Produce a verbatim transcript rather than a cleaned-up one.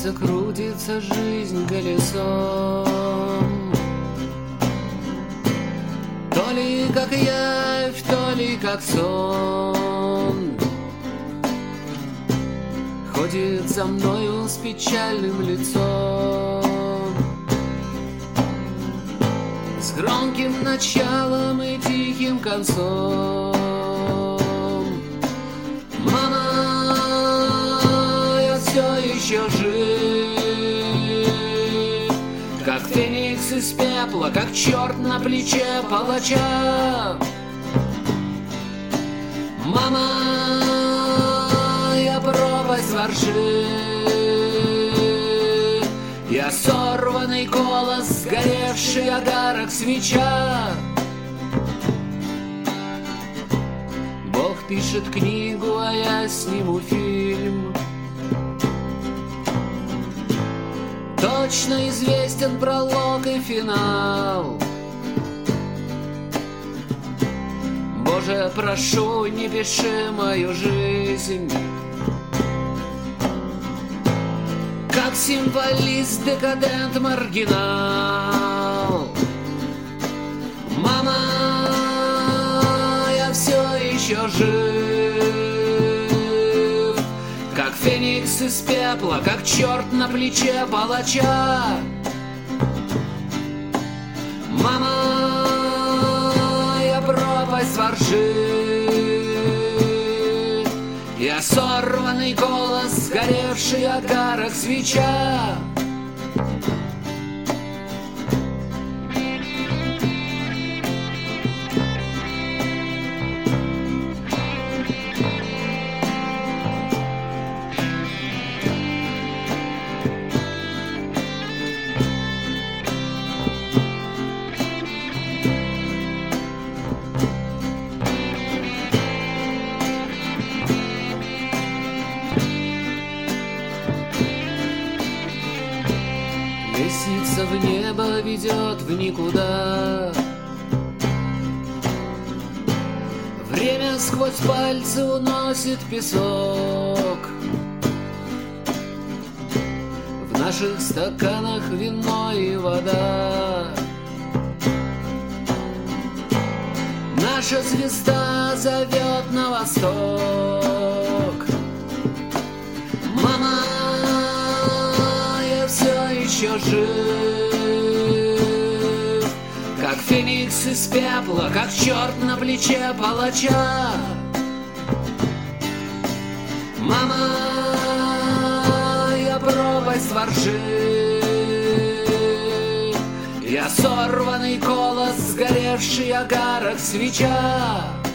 Крутится, крутится жизнь колесом, то ли как явь, то ли как сон. Ходит за мною с печальным лицом, с громким началом и тихим концом. Мама, я все еще жив, как феникс из пепла, как черт на плече палача. Мама, я пропасть во ржи, я сорванный голос, сгоревший огарок свеча. Бог пишет книгу, а я сниму фильм. Точно известен пролог и финал. Боже, прошу, не пиши мою жизнь как символист, декадент, маргинал. Мама, я все еще жив, как феникс из пепла, как черт на плече палача. Мама, я пропасть во ржи, я сорванный голос, сгоревший огарок свеча. Лестница в небо ведет в никуда. Время сквозь пальцы уносит песок. В наших стаканах вино и вода. Наша звезда зовет на восток. Мама, все еще жив, как феникс из пепла, как черт на плече палача. Мама, я пропасть во ржи, я сорванный голос, сгоревший огарок свеча.